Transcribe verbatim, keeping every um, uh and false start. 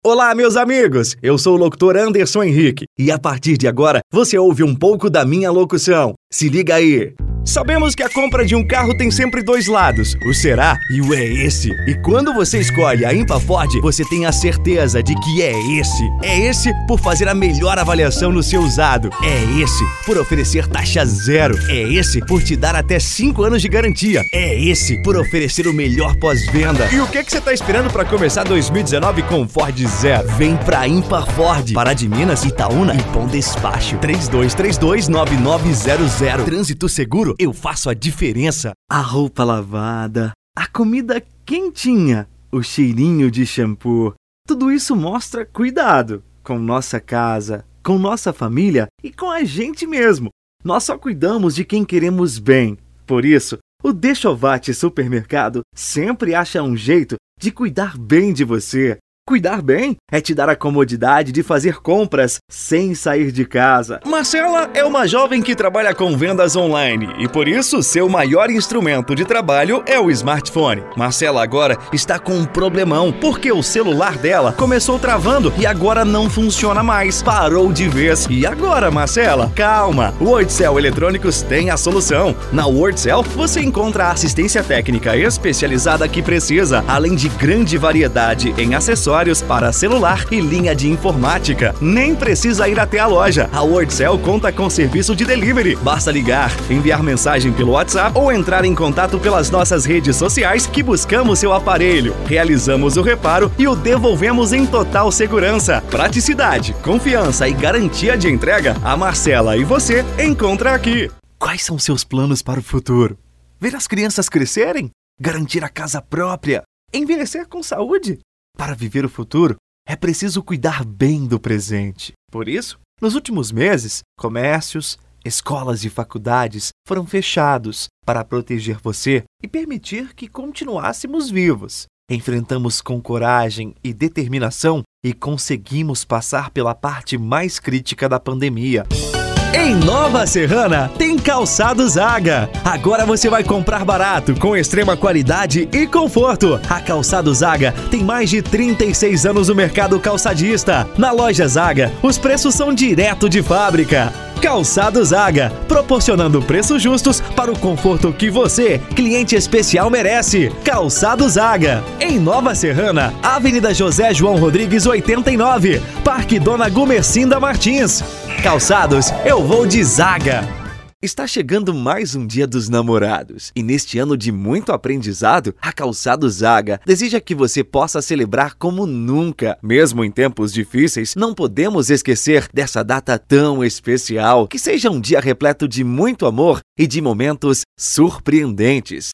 Olá, meus amigos! Eu sou o locutor Anderson Henrique e a partir de agora você ouve um pouco da minha locução. Se liga aí! Sabemos que a compra de um carro tem sempre dois lados, o será e o é esse. E quando você escolhe a Ímpar Ford, você tem a certeza de que é esse. É esse por fazer a melhor avaliação no seu usado. É esse por oferecer taxa zero. É esse por te dar até cinco anos de garantia. É esse por oferecer o melhor pós-venda. E o que, que você está esperando para começar dois mil e dezenove com Ford Zero? Vem pra Ímpar Ford. Pará de Minas, Itaúna e Pão Despacho. três dois três dois, nove nove zero zero. Trânsito seguro. Eu faço a diferença. A roupa lavada, a comida quentinha, o cheirinho de shampoo. Tudo isso mostra cuidado com nossa casa, com nossa família e com a gente mesmo. Nós só cuidamos de quem queremos bem. Por isso, o Dechovate Supermercado sempre acha um jeito de cuidar bem de você. Cuidar bem é te dar a comodidade de fazer compras sem sair de casa. Marcela é uma jovem que trabalha com vendas online e por isso seu maior instrumento de trabalho é o smartphone. Marcela agora está com um problemão porque o celular dela começou travando e agora não funciona mais. Parou de vez. E agora, Marcela? Calma! O Wordcell Eletrônicos tem a solução. Na Wordcell você encontra a assistência técnica especializada que precisa, além de grande variedade em acessórios para celular e linha de informática. Nem precisa ir até a loja. A Wordcell conta com serviço de delivery. Basta ligar, enviar mensagem pelo WhatsApp ou entrar em contato pelas nossas redes sociais que buscamos seu aparelho. Realizamos o reparo e o devolvemos em total segurança. Praticidade, confiança e garantia de entrega, a Marcela e você encontra aqui. Quais são seus planos para o futuro? Ver as crianças crescerem? Garantir a casa própria? Envelhecer com saúde? Para viver o futuro, é preciso cuidar bem do presente. Por isso, nos últimos meses, comércios, escolas e faculdades foram fechados para proteger você e permitir que continuássemos vivos. Enfrentamos com coragem e determinação e conseguimos passar pela parte mais crítica da pandemia. Em Nova Serrana, tem Calçado Zaga. Agora você vai comprar barato, com extrema qualidade e conforto. A Calçado Zaga tem mais de trinta e seis anos no mercado calçadista. Na loja Zaga, os preços são direto de fábrica. Calçado Zaga, proporcionando preços justos para o conforto que você, cliente especial, merece. Calçado Zaga, em Nova Serrana, Avenida José João Rodrigues oitenta e nove, Parque Dona Gumercinda Martins. Calçados, eu vou de Zaga. Está chegando mais um Dia dos Namorados e neste ano de muito aprendizado, a Calçado Zaga deseja que você possa celebrar como nunca. Mesmo em tempos difíceis, não podemos esquecer dessa data tão especial. Que seja um dia repleto de muito amor e de momentos surpreendentes.